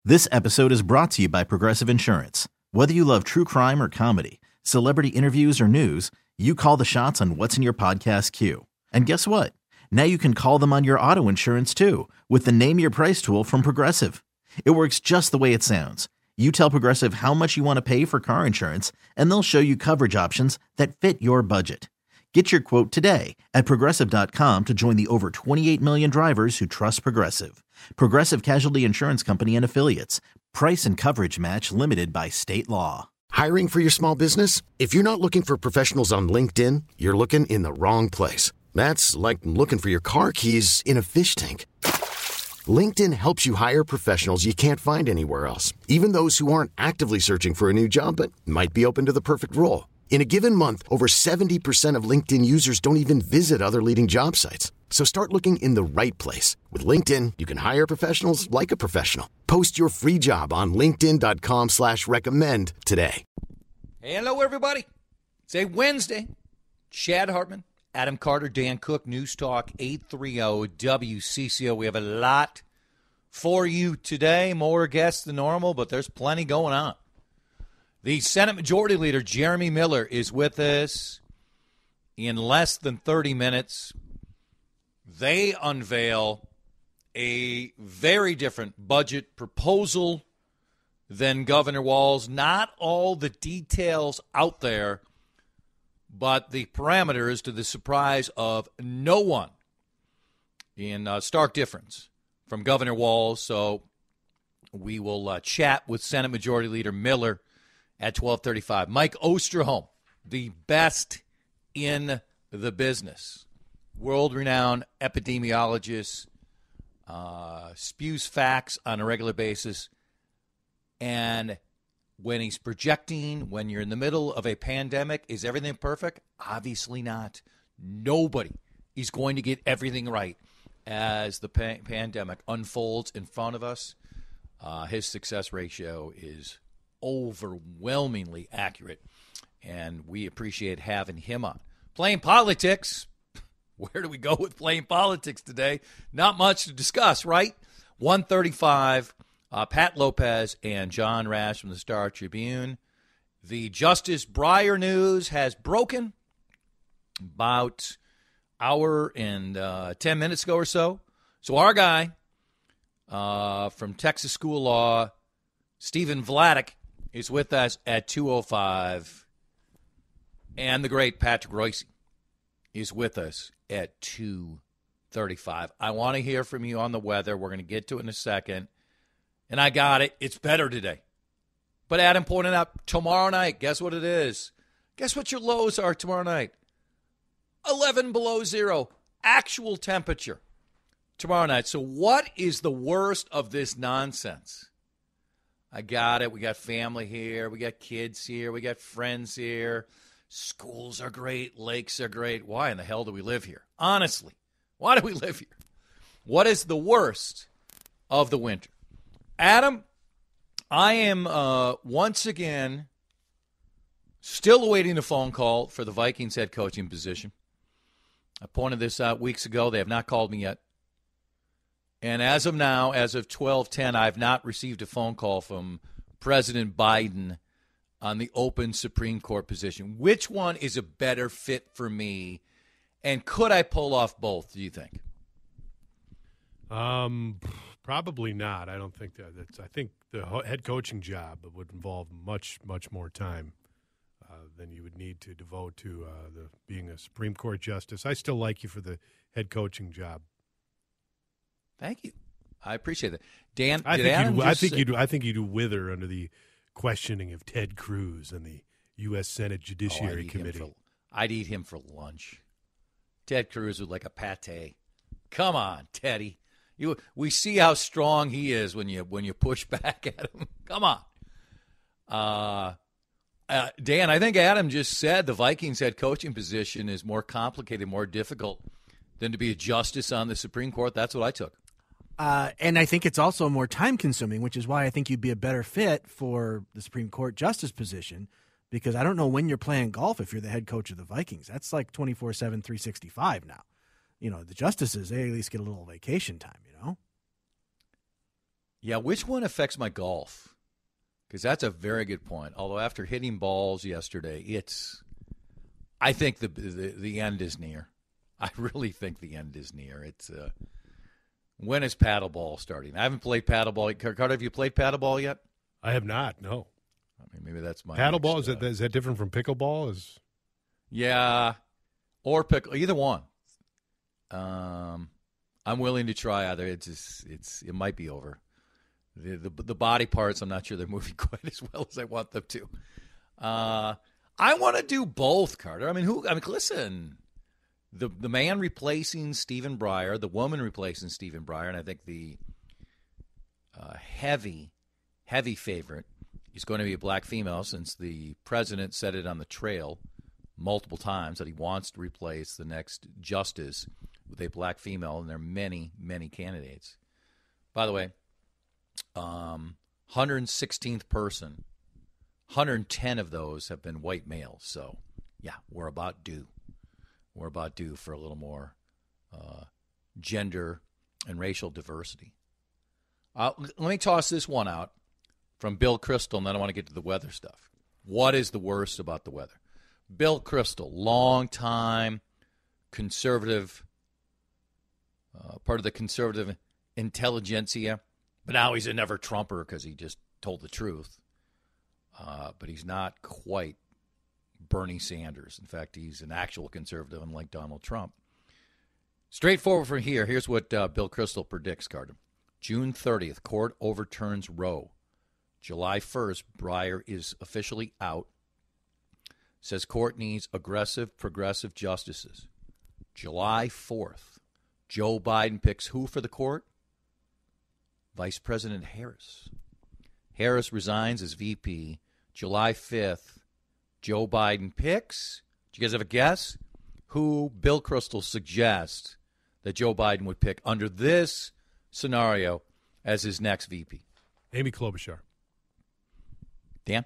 This episode is brought to you by Progressive Insurance. Whether you love true crime or comedy, celebrity interviews or news, you call the shots on what's in your podcast queue. And guess what? Now you can call them on your auto insurance too with the Name Your Price tool from Progressive. It works just the way it sounds. You tell Progressive how much you want to pay for car insurance, and they'll show you coverage options that fit your budget. Get your quote today at Progressive.com to join the over 28 million drivers who trust Progressive. Progressive Casualty Insurance Company and Affiliates. Price and coverage match limited by state law. Hiring for your small business? If you're not looking for professionals on LinkedIn, you're looking in the wrong place. That's like looking for your car keys in a fish tank. LinkedIn helps you hire professionals you can't find anywhere else, even those who aren't actively searching for a new job but might be open to the perfect role. In a given month, over 70% of LinkedIn users don't even visit other leading job sites. So start looking in the right place. With LinkedIn, you can hire professionals like a professional. Post your free job on linkedin.com/recommend today. Hello, everybody. It's a Wednesday. Chad Hartman, Adam Carter, Dan Cook, News Talk 830 WCCO. We have a lot for you today. More guests than normal, but there's plenty going on. The Senate Majority Leader, Jeremy Miller, is with us in less than 30 minutes. They unveil a very different budget proposal than Governor Walz. Not all the details out there, but the parameters, to the surprise of no one, in stark difference from Governor Walz. So we will chat with Senate Majority Leader Miller at 12:35. Mike Osterholm, the best in the business, world-renowned epidemiologist, spews facts on a regular basis. And when he's projecting, when you're in the middle of a pandemic, is everything perfect? Obviously not. Nobody is going to get everything right as the pandemic unfolds in front of us. His success ratio is overwhelmingly accurate, and we appreciate having him on. Playing politics. Where do we go with playing politics today? Not much to discuss, right? 135, Pat Lopez and John Rash from the Star Tribune. The Justice Breyer news has broken about an hour and 10 minutes ago or so. So our guy from Texas School of Law, Stephen Vladeck, is with us at 2:05. And the great Patrick Royce is with us at 2:35. I want to hear from you on the weather. We're going to get to it in a second. And I got it. It's better today. But Adam pointed out tomorrow night, guess what it is? Guess what your lows are tomorrow night? 11 below zero. Actual temperature tomorrow night. So what is the worst of this nonsense? I got it. We got family here. We got kids here. We got friends here. Schools are great. Lakes are great. Why in the hell do we live here? Honestly, why do we live here? What is the worst of the winter? Adam, I am once again still awaiting a phone call for the Vikings head coaching position. I pointed this out weeks ago. They have not called me yet. And as of now, as of 12:10, I have not received a phone call from President Biden on the open Supreme Court position. Which one is a better fit for me? And could I pull off both, do you think? Probably not. I don't think that's. I think the head coaching job would involve much, much more time than you would need to devote to being a Supreme Court justice. I still like you for the head coaching job. Thank you. I appreciate that. Dan, I think you do wither under the questioning of Ted Cruz and the U.S. Senate Judiciary Committee. I'd eat him for lunch. Ted Cruz with like a pate. Come on, Teddy. We see how strong he is when you push back at him. Come on. Dan, I think Adam just said the Vikings head coaching position is more complicated, more difficult than to be a justice on the Supreme Court. That's what I took. And I think it's also more time-consuming, which is why I think you'd be a better fit for the Supreme Court justice position, because I don't know when you're playing golf if you're the head coach of the Vikings. That's like 24/7, 365 now. You know, the justices, they at least get a little vacation time, you know? Yeah, which one affects my golf? Because that's a very good point. Although after hitting balls yesterday, I think the end is near. I really think the end is near. It's when is paddleball starting? I haven't played paddleball. Carter, have you played paddleball yet? I have not. No. I mean, maybe that's my paddleball. Is that different from pickleball? Yeah, or pickle. Either one. I'm willing to try either. It might be over. The body parts, I'm not sure they're moving quite as well as I want them to. I want to do both, Carter. I mean, listen. The man replacing Stephen Breyer, the woman replacing Stephen Breyer, and I think the heavy favorite is going to be a black female, since the president said it on the trail multiple times that he wants to replace the next justice with a black female, and there are many, many candidates. By the way, 116th person, 110 of those have been white males. So, yeah, we're about due. We're about due for a little more gender and racial diversity. Let me toss this one out from Bill Kristol, and then I want to get to the weather stuff. What is the worst about the weather? Bill Kristol, long-time conservative, part of the conservative intelligentsia, but now he's a never-Trumper because he just told the truth. But he's not quite Bernie Sanders. In fact, he's an actual conservative, unlike Donald Trump. Straightforward from here. Here's what Bill Kristol predicts, Carter. June 30th, court overturns Roe. July 1st, Breyer is officially out. Says court needs aggressive, progressive justices. July 4th, Joe Biden picks who for the court? Vice President Harris. Harris resigns as VP. July 5th, Joe Biden picks. Do you guys have a guess? Who Bill Kristol suggests that Joe Biden would pick under this scenario as his next VP? Amy Klobuchar. Dan?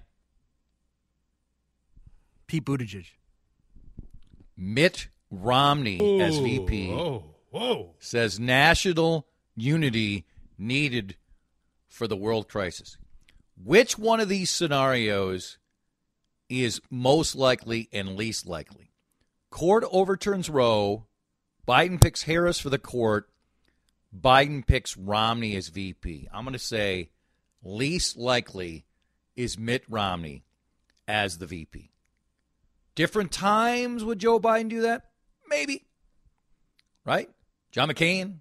Pete Buttigieg. Mitt Romney as VP. Whoa. Says national unity needed for the world crisis. Which one of these scenarios is most likely and least likely? Court overturns Roe. Biden picks Harris for the court. Biden picks Romney as VP. I'm going to say least likely is Mitt Romney as the VP. Different times would Joe Biden do that? Maybe. Right? John McCain.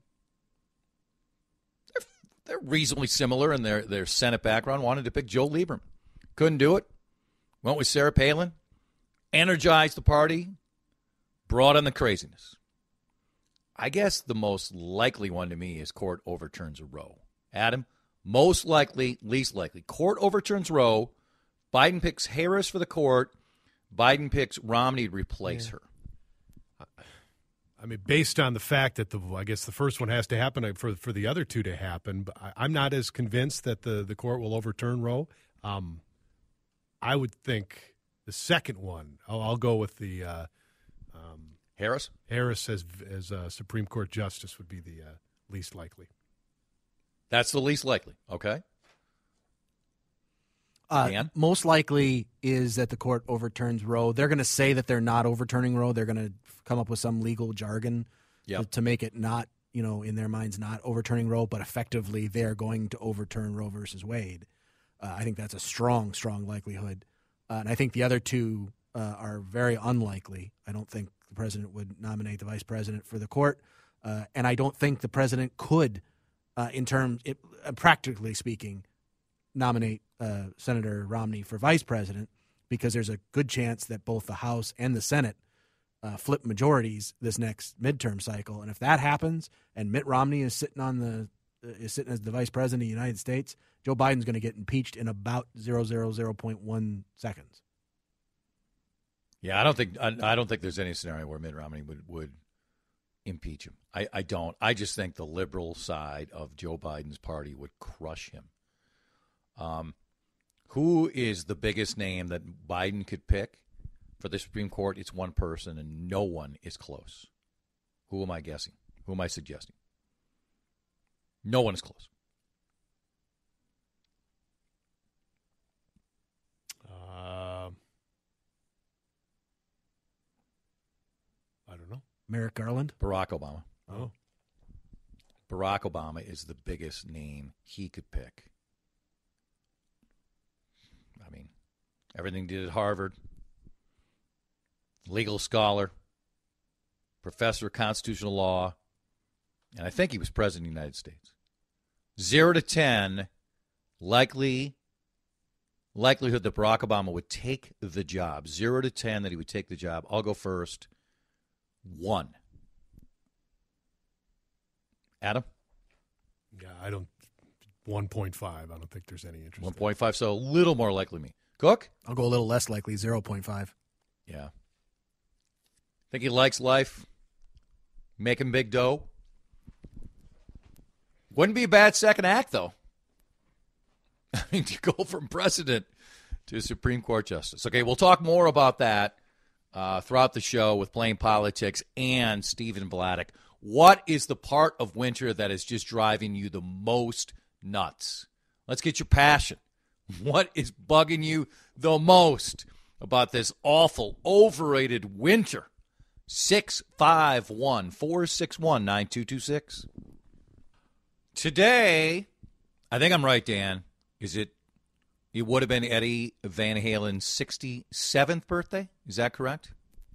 They're reasonably similar in their Senate background. Wanted to pick Joe Lieberman. Couldn't do it. Went with Sarah Palin. Energized the party. Brought on the craziness. I guess the most likely one to me is court overturns Roe. Adam, most likely, least likely. Court overturns Roe. Biden picks Harris for the court. Biden picks Romney to replace her. I mean, based on the fact that I guess the first one has to happen for the other two to happen, but I'm not as convinced that the court will overturn Roe. I would think the second one. I'll go with the Harris. Harris as Supreme Court justice would be the least likely. That's the least likely. Okay. Most likely is that the court overturns Roe. They're going to say that they're not overturning Roe. They're going to come up with some legal jargon to make it not, in their minds, not overturning Roe, but effectively they're going to overturn Roe versus Wade. I think that's a strong, strong likelihood. And I think the other two are very unlikely. I don't think the president would nominate the vice president for the court. And I don't think the president could, practically speaking, nominate Senator Romney for vice president, because there's a good chance that both the House and the Senate flip majorities this next midterm cycle. And if that happens, and Mitt Romney is sitting as the vice president of the United States, Joe Biden's going to get impeached in about 0.1 seconds. Yeah, I don't think there's any scenario where Mitt Romney would impeach him. I don't. I just think the liberal side of Joe Biden's party would crush him. Who is the biggest name that Biden could pick for the Supreme Court? It's one person, and no one is close. Who am I guessing? Who am I suggesting? No one is close. Merrick Garland? Barack Obama. Oh. Barack Obama is the biggest name he could pick. I mean, everything he did at Harvard, legal scholar, professor of constitutional law, and I think he was president of the United States. 0 to 10, likelihood that Barack Obama would take the job. 0 to 10 that he would take the job. I'll go first. 1. Adam? Yeah, 1.5. I don't think there's any interest. 1.5, so a little more likely me. Cook? I'll go a little less likely, 0.5. Yeah. Think he likes life? Making big dough? Wouldn't be a bad second act, though. I mean, to go from president to Supreme Court justice. Okay, we'll talk more about that throughout the show with Plain Politics and Stephen Vladeck. What is the part of winter that is just driving you the most nuts? Let's get your passion. What is bugging you the most about this awful, overrated winter? 651-461-9226. Today, I think I'm right, Dan. It would have been Eddie Van Halen's 67th birthday? Is that correct?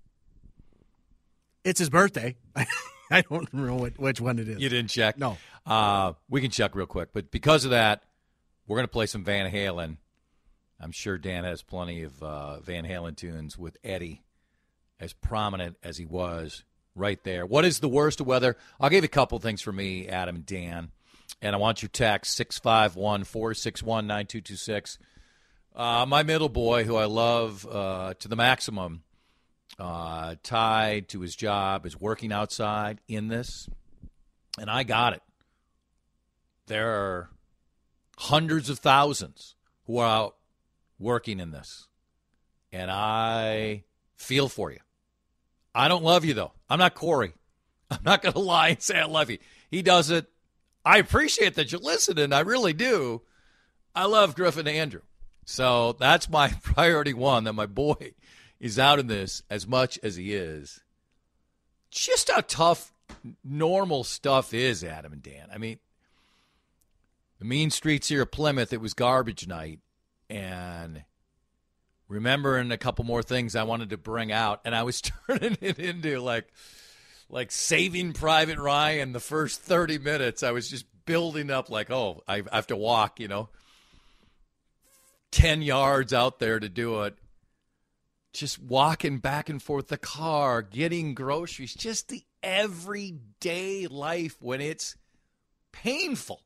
It's his birthday. I don't know which one it is. You didn't check? No. We can check real quick. But because of that, we're going to play some Van Halen. I'm sure Dan has plenty of Van Halen tunes with Eddie as prominent as he was right there. What is the worst of weather? I'll give you a couple things for me, Adam and Dan. And I want your text, 651-461-9226. My middle boy, who I love to the maximum, tied to his job, is working outside in this. And I got it. There are hundreds of thousands who are out working in this. And I feel for you. I don't love you, though. I'm not Corey. I'm not going to lie and say I love you. He does it. I appreciate that you're listening. I really do. I love Griffin Andrew. So that's my priority one, that my boy is out in this as much as he is. Just how tough normal stuff is, Adam and Dan. I mean, the mean streets here at Plymouth, it was garbage night. And remembering a couple more things I wanted to bring out, and I was turning it into like Saving Private Ryan. The first 30 minutes, I was just building up like, oh, I have to walk, 10 yards out there to do it. Just walking back and forth the car, getting groceries, just the everyday life when it's painful.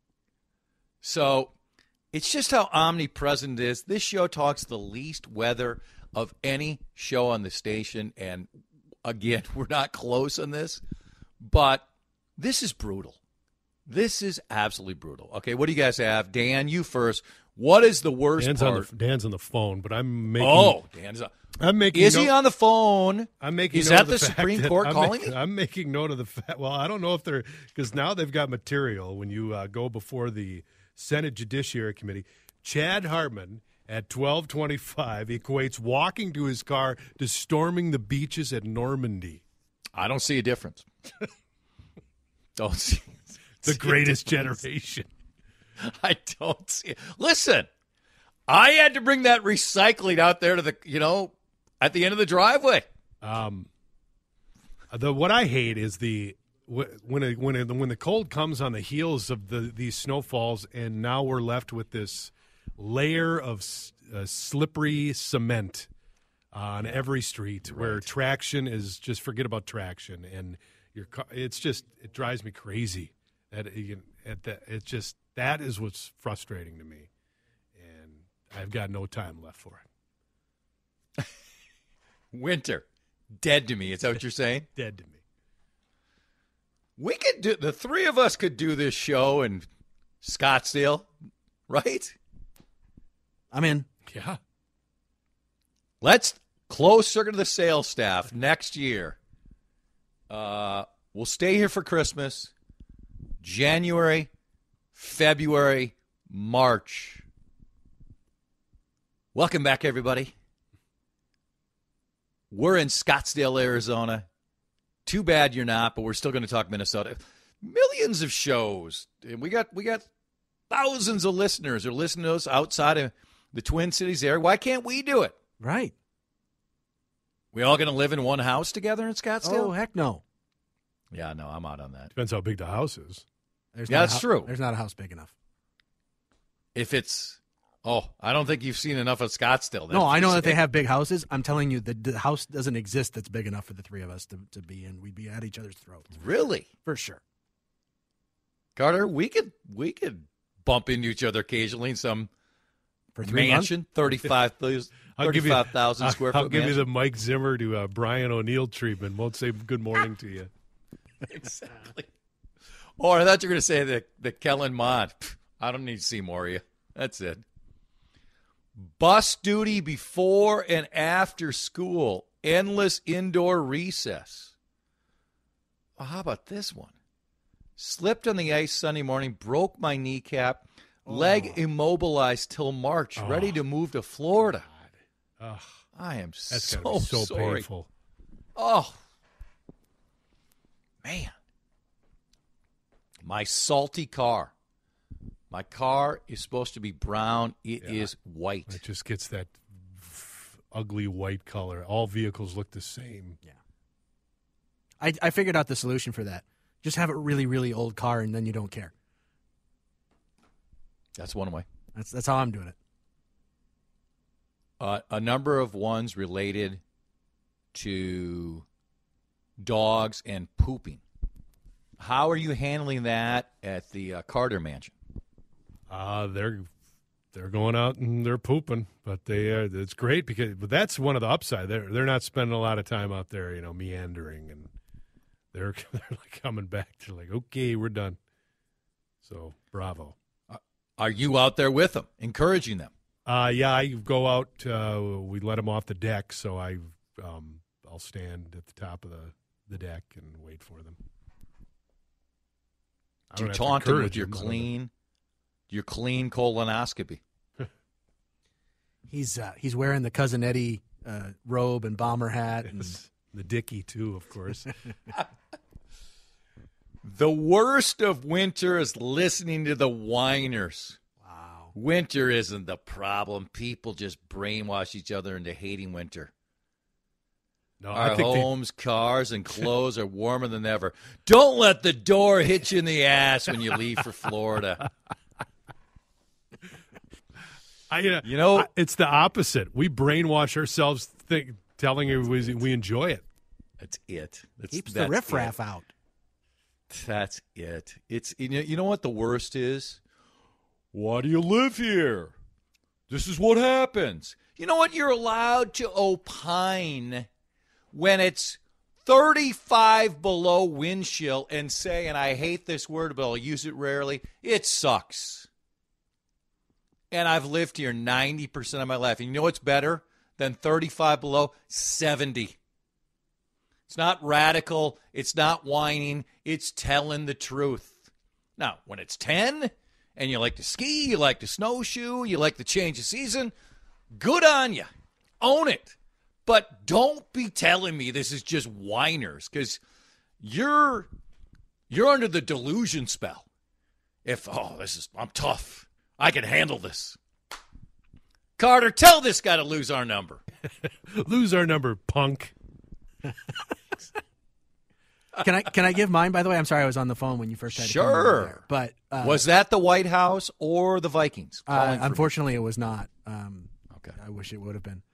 So it's just how omnipresent it is. This show talks the least weather of any show on the station, and again, we're not close on this, but this is brutal. This is absolutely brutal. Okay, what do you guys have? Dan, you first. What is the worst part? Dan's on the phone, but I'm making... Oh, Dan's on. Is he on the phone? I'm making Is note that of the Supreme Court calling me? I'm making note of the fact. Well, I don't know if they're... Because now they've got material when you go before the Senate Judiciary Committee. Chad Hartman at 12:25 equates walking to his car to storming the beaches at Normandy. I don't see a difference. Don't see the greatest generation. I don't see it. Listen, I had to bring that recycling out there to the, at the end of the driveway. What I hate is when the cold comes on the heels of these snowfalls, and now we're left with this layer of slippery cement on every street, right, where traction is just, forget about traction, and your car, it drives me crazy. That is what's frustrating to me, and I've got no time left for it. Winter, dead to me. Is that what you're saying? Dead to me. We could do, the three of us could do this show in Scottsdale, right? I'm in. Yeah. Let's close circuit of the sales staff next year. We'll stay here for Christmas, January, February, March. Welcome back, everybody. We're in Scottsdale, Arizona. Too bad you're not, but we're still going to talk Minnesota. Millions of shows. And we got thousands of listeners who are listening to us outside of the Twin Cities area. Why can't we do it? Right. We all going to live in one house together in Scottsdale? Oh, heck no. Yeah, no, I'm out on that. Depends how big the house is. That's true. There's not a house big enough. If it's, I don't think you've seen enough of Scottsdale. No, I know that they have big houses. I'm telling you, the house doesn't exist that's big enough for the three of us to be in. We'd be at each other's throats. Really? For sure. Carter, we could bump into each other occasionally in some For 3 mansion, 35,000 square foot I'll give mansion. you the Mike Zimmer to Brian O'Neill treatment. Won't say good morning to you. Exactly. Or I thought you were going to say the Kellen Mond. I don't need to see more of you. That's it. Bus duty before and after school. Endless indoor recess. Well, how about this one? Slipped on the ice Sunday morning, broke my kneecap, leg immobilized till March, ready to move to Florida. I am That's so gotta be so sorry. painful. Oh, man. My salty car. My car is supposed to be brown. It is white. It just gets that ugly white color. All vehicles look the same. Yeah. I figured out the solution for that. Just have a really, really old car, and then you don't care. That's one way. That's how I'm doing it. A number of ones related to dogs and pooping. How are you handling that at the Carter Mansion? They're going out and they're pooping, but it's great but that's one of the upside. They're not spending a lot of time out there, meandering, and they're like coming back. They're like, okay, we're done. So bravo. Are you out there with them, encouraging them? Yeah, I go out. We let them off the deck, so I'll stand at the top of the deck and wait for them. Do you taunt them with your clean colonoscopy? He's wearing the Cousin Eddie robe and bomber hat. And the Dickie, too, of course. The worst of winter is listening to the whiners. Wow. Winter isn't the problem. People just brainwash each other into hating winter. No, Our I think homes, cars, and clothes are warmer than ever. Don't let the door hit you in the ass when you leave for Florida. It's the opposite. We brainwash ourselves telling everybody we enjoy it. That's it. Keeps the riffraff out. That's it. It's you know what the worst is? Why do you live here? This is what happens. You know what? You're allowed to opine when it's 35 below wind chill and say, and I hate this word, but I'll use it rarely, it sucks. And I've lived here 90% of my life. And you know what's better than 35 below? 70. It's not radical. It's not whining. It's telling the truth. Now, when it's 10 and you like to ski, you like to snowshoe, you like to change the season, good on you. Own it. But don't be telling me this is just whiners, because you're under the delusion spell. I'm tough. I can handle this. Carter, tell this guy to lose our number. Lose our number, punk. Can I give mine, by the way? I'm sorry I was on the phone when you first had to come over there. But was that the White House or the Vikings? Unfortunately, it was not. Okay. I wish it would have been.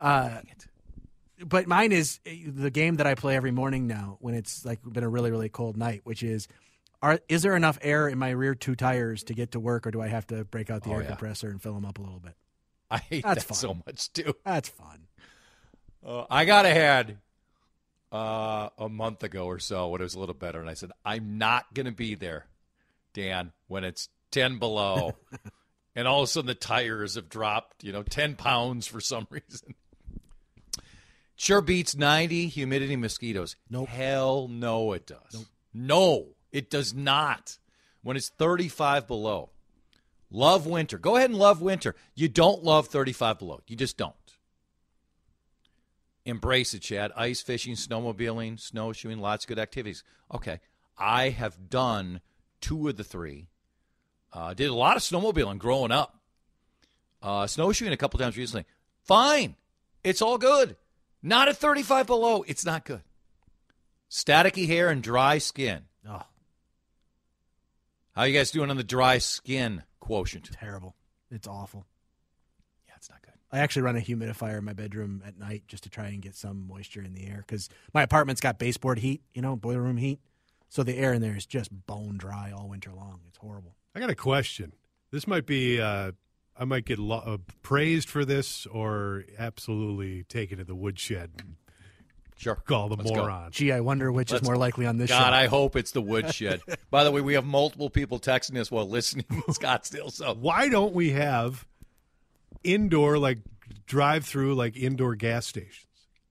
But mine is the game that I play every morning now when it's like been a really, really cold night, which is, is there enough air in my rear two tires to get to work, or do I have to break out the air compressor and fill them up a little bit? I hate that so much, too. That's fun. I got ahead a month ago or so when it was a little better, and I said, I'm not going to be there, Dan, when it's 10 below. And all of a sudden the tires have dropped, 10 pounds for some reason. Sure beats 90 humidity mosquitoes. Nope. Hell no, it does. Nope. No, it does not. When it's 35 below. Love winter. Go ahead and love winter. You don't love 35 below. You just don't. Embrace it, Chad. Ice fishing, snowmobiling, snowshoeing, lots of good activities. Okay. I have done 2 of the 3. Did a lot of snowmobiling growing up. Snowshoeing a couple times recently. Fine. It's all good. Not at 35 below. It's not good. Staticky hair and dry skin. Oh, How you guys doing on the dry skin quotient? terrible. It's awful. Yeah, it's not good. I actually run a humidifier in my bedroom at night just to try and get some moisture in the air because my apartment's got baseboard heat, boiler room heat. So the air in there is just bone dry all winter long. It's horrible. I got a question. This might be, I might get praised for this or absolutely taken to the woodshed. Sure. Call the Let's moron. Gee, I wonder which is more likely on this show. God, I hope it's the woodshed. By the way, we have multiple people texting us while listening in Scottsdale. So Why don't we have indoor, drive-through, indoor gas stations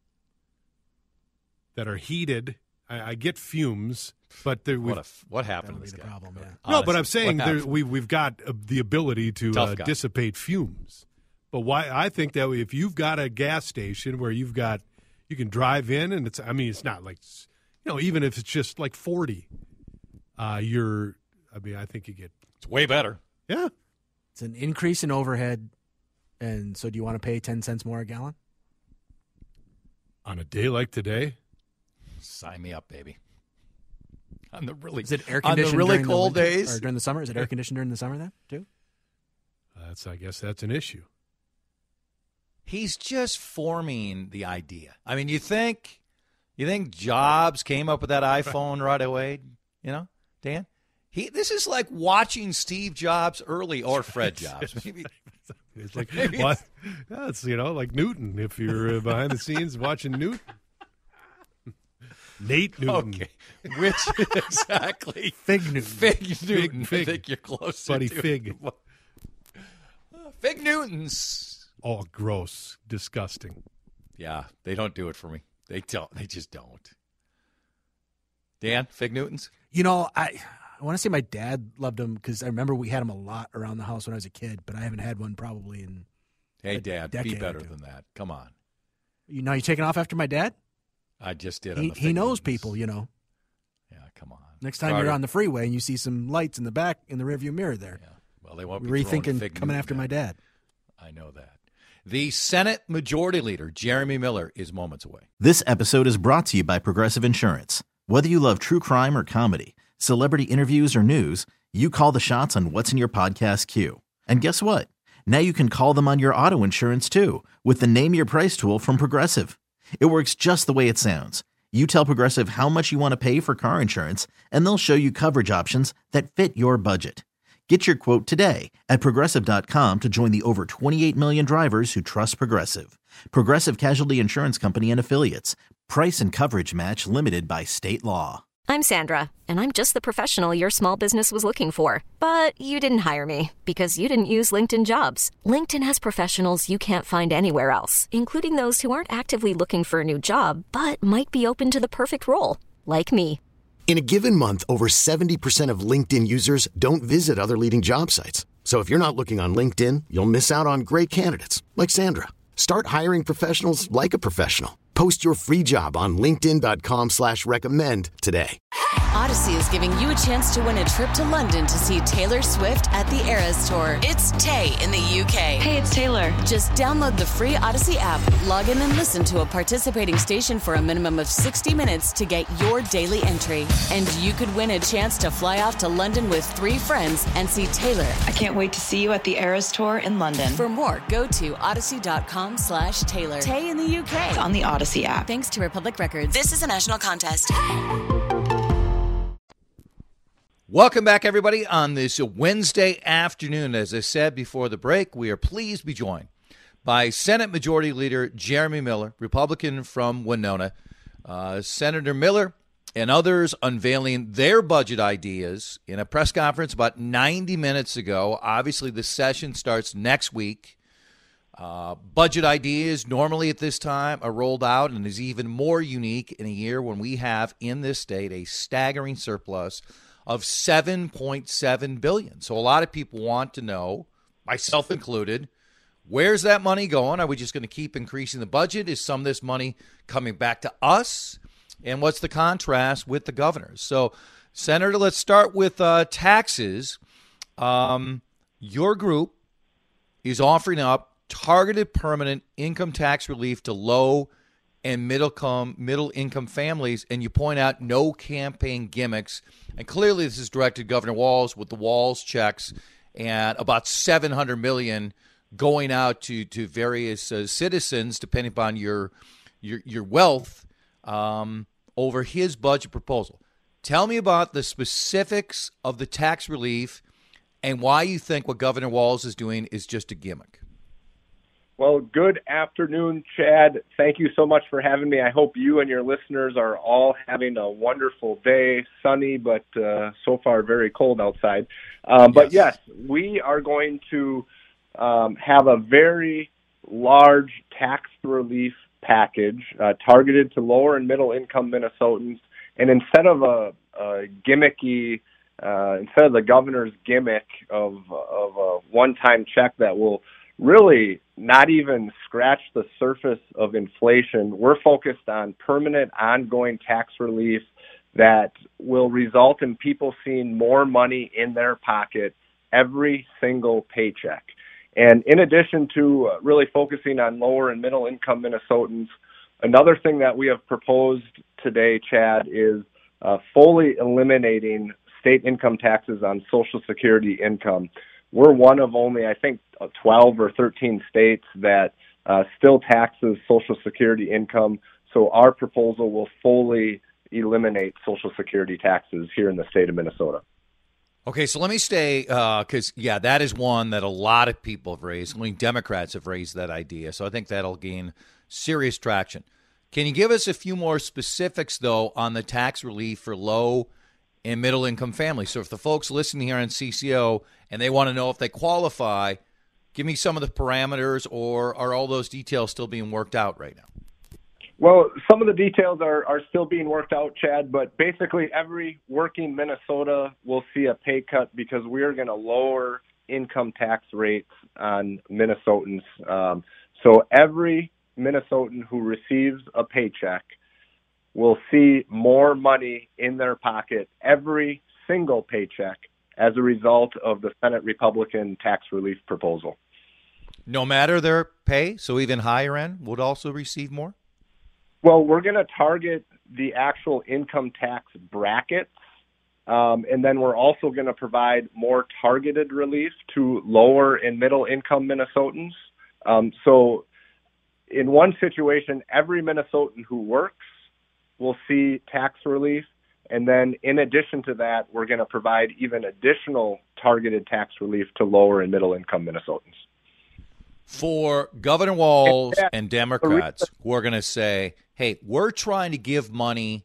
that are heated? I get fumes, but what happened to That'll be this the guy? problem, yeah. no, but I'm Honestly, saying what happened? we've got the ability to Tough guy. dissipate fumes. But why? I think that if you've got a gas station where you can drive in, and it's not like, even if it's just like 40, I think you get, It's way better. yeah. It's an increase in overhead, and so do you want to pay 10 cents more a gallon? On a day like today, Sign me up, baby. On the really, Is it air on the conditioned really during cold the winter, days? or during the summer? Is it air conditioned during the summer then too? I guess that's an issue. He's just forming the idea. I mean, you think Jobs came up with that iPhone right away? Dan? This is like watching Steve Jobs early or Fred Jobs. Maybe. It's like what? Yeah, it's like Newton. If you're behind the scenes watching Newton, Nate Newton, Okay. Which exactly? Fig Newton. Fig Newton. Fig. I think you're closer Buddy to Fig. Fig Newtons. Oh, gross, disgusting. Yeah, they don't do it for me. They don't. They just don't. Dan, Fig Newtons? I want to say my dad loved them because I remember we had them a lot around the house when I was a kid, but I haven't had one probably in. Hey, A Dad, be decade or better two. than that. Come on. You taking off after my dad? I just did. He knows people, Yeah, come on. Next time Carter. you're on the freeway and you see some lights in the back in the rearview mirror there, Yeah. Well, they won't be throwing rethinking Fig coming Newton after at my me. dad. I know that. The Senate Majority Leader, Jeremy Miller, is moments away. This episode is brought to you by Progressive Insurance. Whether you love true crime or comedy, celebrity interviews or news, you call the shots on what's in your podcast queue. And guess what? Now you can call them on your auto insurance too with the Name Your Price tool from Progressive. It works just the way it sounds. You tell Progressive how much you want to pay for car insurance, and they'll show you coverage options that fit your budget. Get your quote today at Progressive.com to join the over 28 million drivers who trust Progressive. Progressive Casualty Insurance Company and Affiliates. Price and coverage match limited by state law. I'm Sandra, and I'm just the professional your small business was looking for. But you didn't hire me because you didn't use LinkedIn Jobs. LinkedIn has professionals you can't find anywhere else, including those who aren't actively looking for a new job, but might be open to the perfect role, like me. In a given month, over 70% of LinkedIn users don't visit other leading job sites. So if you're not looking on LinkedIn, you'll miss out on great candidates like Sandra. Start hiring professionals like a professional. Post your free job on linkedin.com/recommend today. Odyssey is giving you a chance to win a trip to London to see Taylor Swift at the Eras Tour. It's Tay in the UK. Hey, it's Taylor. Just download the free Odyssey app, log in and listen to a participating station for a minimum of 60 minutes to get your daily entry. And you could win a chance to fly off to London with 3 friends and see Taylor. I can't wait to see you at the Eras Tour in London. For more, go to odyssey.com/Taylor. Tay in the UK. It's on the Odyssey app. Thanks to Republic Records. This is a national contest. Welcome back, everybody, on this Wednesday afternoon. As I said before the break, we are pleased to be joined by Senate Majority Leader Jeremy Miller, Republican from Winona. Senator Miller and others unveiling their budget ideas in a press conference about 90 minutes ago. Obviously, the session starts next week. Budget ideas normally at this time are rolled out and is even more unique in a year when we have in this state a staggering surplus of $7.7 billion. So a lot of people want to know, myself included, Where's that money going? Are we just going to keep increasing the budget? Is some of this money coming back to us? And what's the contrast with the governors? So, Senator, let's start with taxes. Your group is offering up targeted permanent income tax relief to low and middle income families, and you point out no campaign gimmicks. And clearly this is directed to Governor Walz with the Walz checks and about $700 million going out to various citizens, depending upon your wealth, over his budget proposal. Tell me about the specifics of the tax relief and why you think what Governor Walz is doing is just a gimmick. Well, good afternoon, Chad. Thank you so much for having me. I hope you and your listeners are all having a wonderful day, sunny, but so far very cold outside. But yes, we are going to have a very large tax relief package targeted to lower and middle income Minnesotans. And instead of a gimmicky, instead of the governor's gimmick of a one-time check that will really not even scratch the surface of inflation, we're focused on permanent, ongoing tax relief that will result in people seeing more money in their pocket every single paycheck. And in addition to really focusing on lower and middle income Minnesotans, another thing that we have proposed today, Chad, is fully eliminating state income taxes on Social Security income. We're one of only, I think, 12 or 13 states that still taxes Social Security income. So our proposal will fully eliminate Social Security taxes here in the state of Minnesota. Okay, so let me stay, because, that is one that a lot of people have raised. Including Democrats have raised that idea. So I think that'll gain serious traction. Can you give us a few more specifics, though, on the tax relief for low and middle income families? So if the folks listening here on CCO and they want to know if they qualify, give me some of the parameters, or are all those details still being worked out right now? Well, some of the details are still being worked out, Chad, but basically every working Minnesota will see a pay cut because we are going to lower income tax rates on Minnesotans. So every Minnesotan who receives a paycheck will see more money in their pocket every single paycheck as a result of the Senate Republican tax relief proposal. No matter their pay, so even higher end would also receive more? Well, we're going to target the actual income tax brackets, and then we're also going to provide more targeted relief to lower and middle income Minnesotans. So in one situation, every Minnesotan who works will see tax relief. And then in addition to that, we're going to provide even additional targeted tax relief to lower and middle income Minnesotans. For Governor Walz and Democrats, we're going to say, hey, we're trying to give money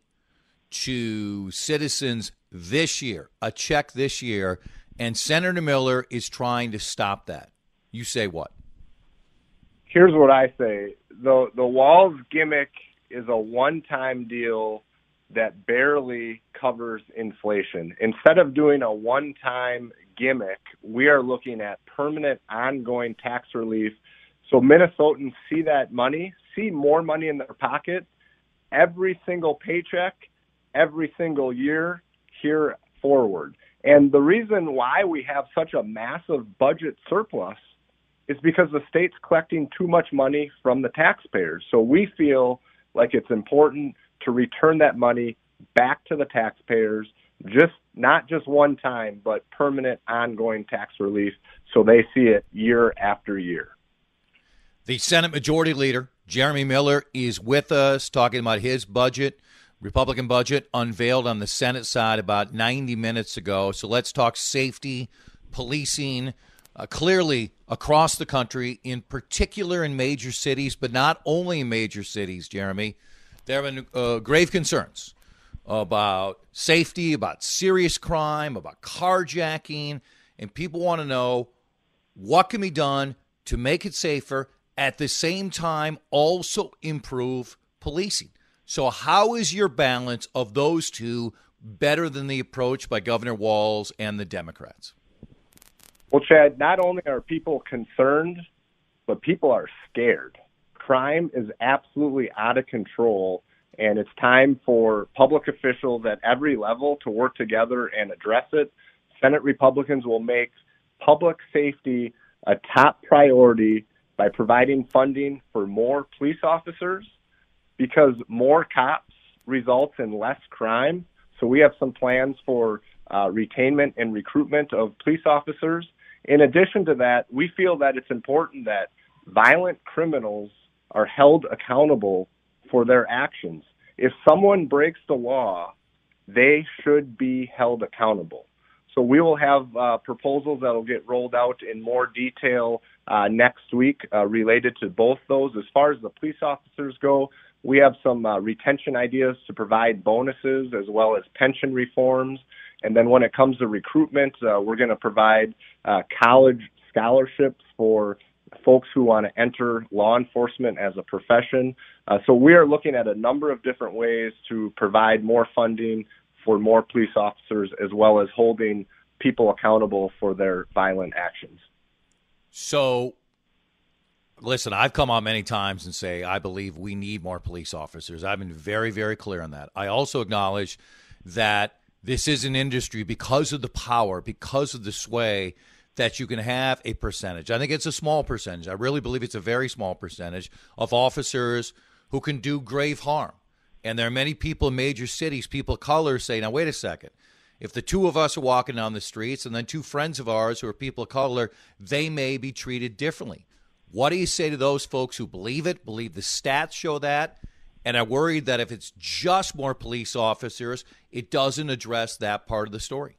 to citizens this year, a check this year, and Senator Miller is trying to stop that. You say what? Here's what I say. The Walz gimmick is a one-time deal that barely covers inflation. Instead of doing a one-time gimmick, we are looking at permanent, ongoing tax relief. So Minnesotans see that money, see more money in their pocket every single paycheck, every single year here forward. And the reason why we have such a massive budget surplus is because the state's collecting too much money from the taxpayers. So we feel like it's important to return that money back to the taxpayers, not just one time, but permanent, ongoing tax relief, so they see it year after year. The Senate Majority Leader, Jeremy Miller, is with us talking about his budget, Republican budget, unveiled on the Senate side about 90 minutes ago. So let's talk safety, policing, clearly across the country, in particular in major cities, but not only in major cities, Jeremy. There have been grave concerns about safety, about serious crime, about carjacking, and people want to know what can be done to make it safer, at the same time also improve policing. So how is your balance of those two better than the approach by Governor Walz and the Democrats? Well, Chad, not only are people concerned but people are scared. Crime is absolutely out of control, and it's time for public officials at every level to work together and address it. Senate Republicans will make public safety a top priority by providing funding for more police officers, because more cops results in less crime. So we have some plans for retainment and recruitment of police officers. In addition to that, we feel that it's important that violent criminals are held accountable for their actions. If someone breaks the law, they should be held accountable. So we will have proposals that will get rolled out in more detail next week related to both those. As far as the police officers go, we have some retention ideas to provide bonuses as well as pension reforms. And then when it comes to recruitment, we're going to provide college scholarships for folks who want to enter law enforcement as a profession. So we are looking at a number of different ways to provide more funding for more police officers, as well as holding people accountable for their violent actions. So, listen, I've come on many times and say I believe we need more police officers. I've been very, very clear on that. I also acknowledge that this is an industry, because of the power, because of the sway, that you can have a percentage. I think it's a small percentage. I really believe it's a very small percentage of officers who can do grave harm. And there are many people in major cities, people of color, say, now, wait a second. If the two of us are walking down the streets and then two friends of ours who are people of color, they may be treated differently. What do you say to those folks who believe it, believe the stats show that, and are worried that if it's just more police officers, it doesn't address that part of the story?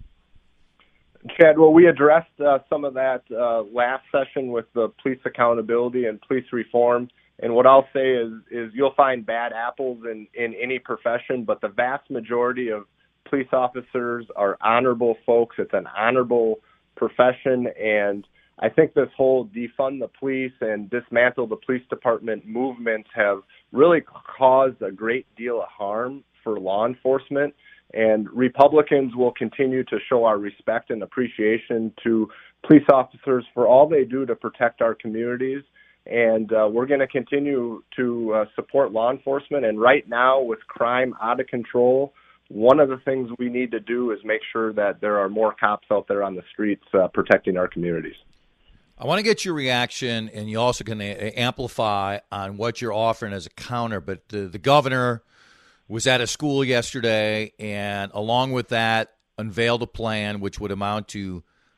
Chad, well, we addressed some of that last session with the police accountability and police reform. And what I'll say is you'll find bad apples in any profession, but the vast majority of police officers are honorable folks. It's an honorable profession. And I think this whole defund the police and dismantle the police department movements have really caused a great deal of harm for law enforcement. And Republicans will continue to show our respect and appreciation to police officers for all they do to protect our communities. And we're going to continue to support law enforcement. And right now, with crime out of control, one of the things we need to do is make sure that there are more cops out there on the streets protecting our communities. I want to get your reaction, and you also can amplify on what you're offering as a counter. But the governor was at a school yesterday, and along with that, unveiled a plan which would amount to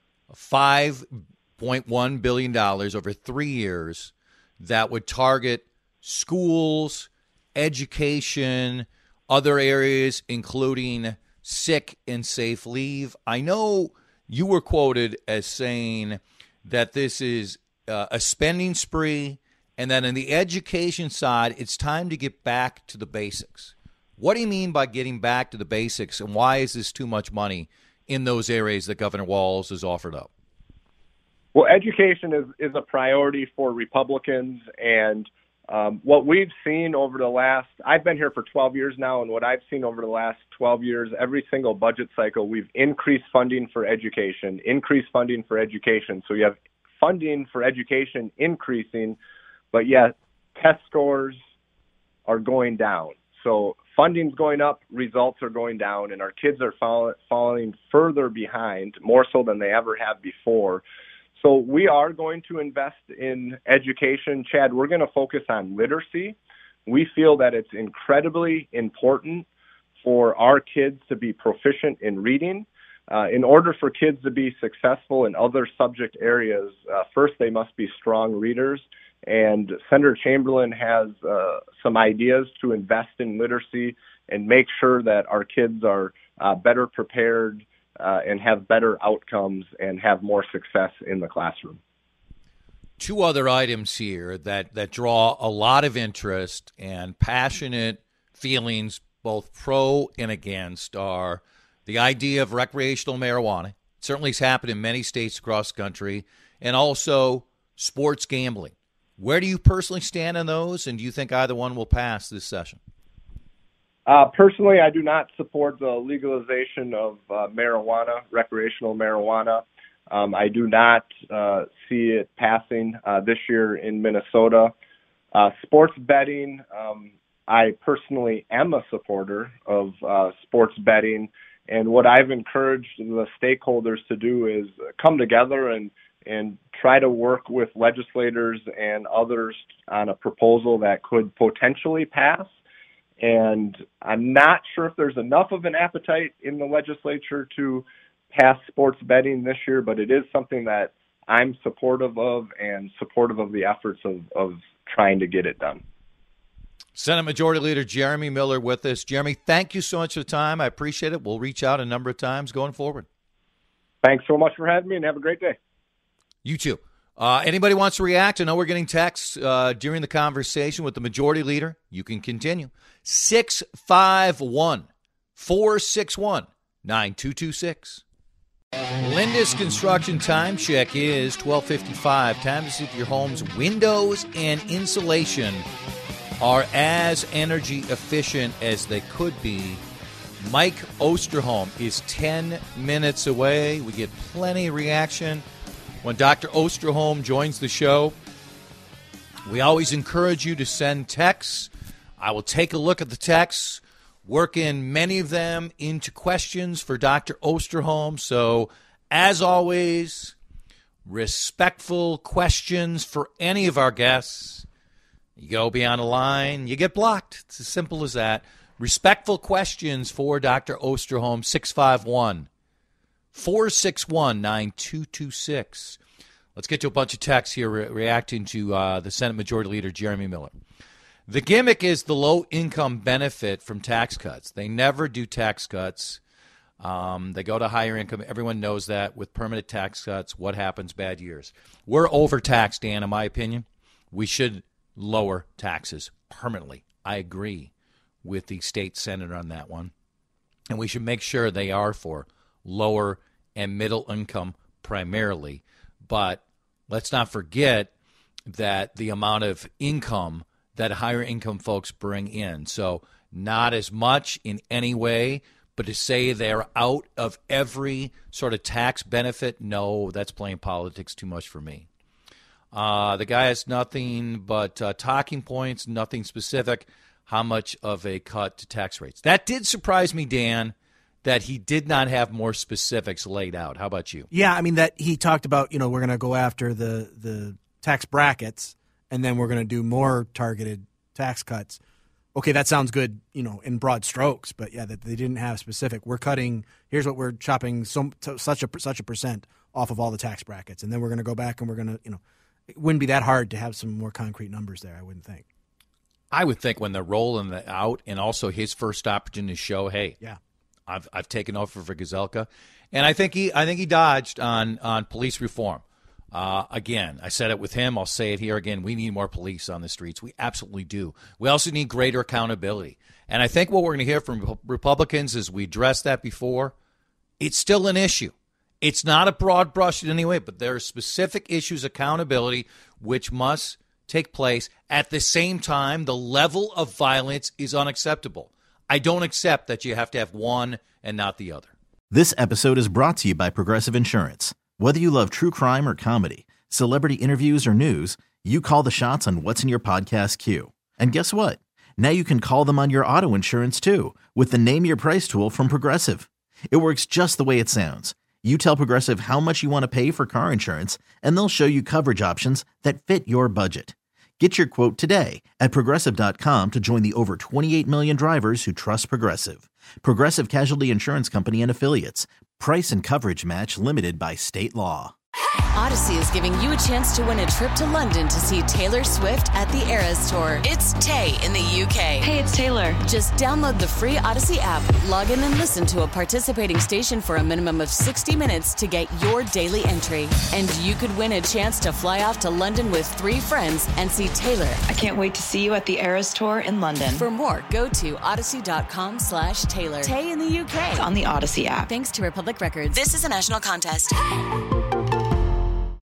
$5.1 billion over 3 years that would target schools, education, other areas, including sick and safe leave. I know you were quoted as saying that this is a spending spree, and that in the education side, it's time to get back to the basics. What do you mean by getting back to the basics, and why is this too much money in those areas that Governor Walz has offered up? Well, education is a priority for Republicans, and what we've seen over the last, I've been here for 12 years now, and what I've seen over the last 12 years, every single budget cycle, we've increased funding for education. So you have funding for education increasing, but yet test scores are going down. So funding's going up, results are going down, and our kids are falling further behind, more so than they ever have before. So we are going to invest in education. Chad, we're going to focus on literacy. We feel that it's incredibly important for our kids to be proficient in reading. In order for kids to be successful in other subject areas, first they must be strong readers. And Senator Chamberlain has some ideas to invest in literacy and make sure that our kids are better prepared and have better outcomes and have more success in the classroom. Two other items here that draw a lot of interest and passionate feelings, both pro and against, are the idea of recreational marijuana. It certainly has happened in many states across the country, and also sports gambling. Where do you personally stand on those, and do you think either one will pass this session? Personally, I do not support the legalization of marijuana, recreational marijuana. I do not see it passing this year in Minnesota. Sports betting, I personally am a supporter of sports betting, and what I've encouraged the stakeholders to do is come together and try to work with legislators and others on a proposal that could potentially pass. And I'm not sure if there's enough of an appetite in the legislature to pass sports betting this year, but it is something that I'm supportive of and supportive of the efforts of trying to get it done. Senate Majority Leader Jeremy Miller with us. Jeremy, thank you so much for the time. I appreciate it. We'll reach out a number of times going forward. Thanks so much for having me, and have a great day. You too. Anybody wants to react? I know we're getting texts during the conversation with the Majority Leader. You can continue. 651-461-9226. Lindus Construction time check is 12:55. Time to see if your home's windows and insulation are as energy efficient as they could be. Mike Osterholm is 10 minutes away. We get plenty of reaction when Dr. Osterholm joins the show. We always encourage you to send texts. I will take a look at the texts, work in many of them into questions for Dr. Osterholm. So, as always, respectful questions for any of our guests. You go beyond a line, you get blocked. It's as simple as that. Respectful questions for Dr. Osterholm, 651-461-9226. Let's get to a bunch of texts here reacting to the Senate Majority Leader Jeremy Miller. The gimmick is the low-income benefit from tax cuts. They never do tax cuts. They go to higher income. Everyone knows that. With permanent tax cuts, what happens? Bad years. We're overtaxed, Dan, in my opinion. We should lower taxes permanently. I agree with the state senator on that one. And we should make sure they are for lower and middle income primarily. But let's not forget that the amount of income that higher income folks bring in. So not as much in any way, but to say they're out of every sort of tax benefit, no, that's playing politics too much for me. The guy has nothing but talking points, nothing specific. How much of a cut to tax rates? That did surprise me, Dan, that he did not have more specifics laid out. How about you? Yeah, I mean, that he talked about, we're going to go after the tax brackets, and then we're going to do more targeted tax cuts. Okay, that sounds good, in broad strokes, but yeah, that they didn't have specific. We're cutting, here's what we're chopping such a percent off of all the tax brackets, and then we're going to go back and we're going to, it wouldn't be that hard to have some more concrete numbers there, I wouldn't think. I would think when they're rolling that out, and also his first opportunity to show, hey, yeah, I've taken over for Gazelka, and I think he dodged on police reform. Again, I said it with him. I'll say it here again. We need more police on the streets. We absolutely do. We also need greater accountability. And I think what we're going to hear from Republicans is we addressed that before. It's still an issue. It's not a broad brush in any way, but there are specific issues, accountability, which must take place. At the same time, the level of violence is unacceptable. I don't accept that you have to have one and not the other. This episode is brought to you by Progressive Insurance. Whether you love true crime or comedy, celebrity interviews or news, you call the shots on what's in your podcast queue. And guess what? Now you can call them on your auto insurance too with the Name Your Price tool from Progressive. It works just the way it sounds. You tell Progressive how much you want to pay for car insurance, and they'll show you coverage options that fit your budget. Get your quote today at Progressive.com to join the over 28 million drivers who trust Progressive. Progressive Casualty Insurance Company and Affiliates. Price and coverage match limited by state law. Odyssey is giving you a chance to win a trip to London to see Taylor Swift at the Eras Tour. It's Tay in the UK. Hey, it's Taylor. Just download the free Odyssey app, log in and listen to a participating station for a minimum of 60 minutes to get your daily entry. And you could win a chance to fly off to London with 3 friends and see Taylor. I can't wait to see you at the Eras Tour in London. For more, go to odyssey.com/Taylor. Tay in the UK. It's on the Odyssey app. Thanks to Republic Records. This is a national contest.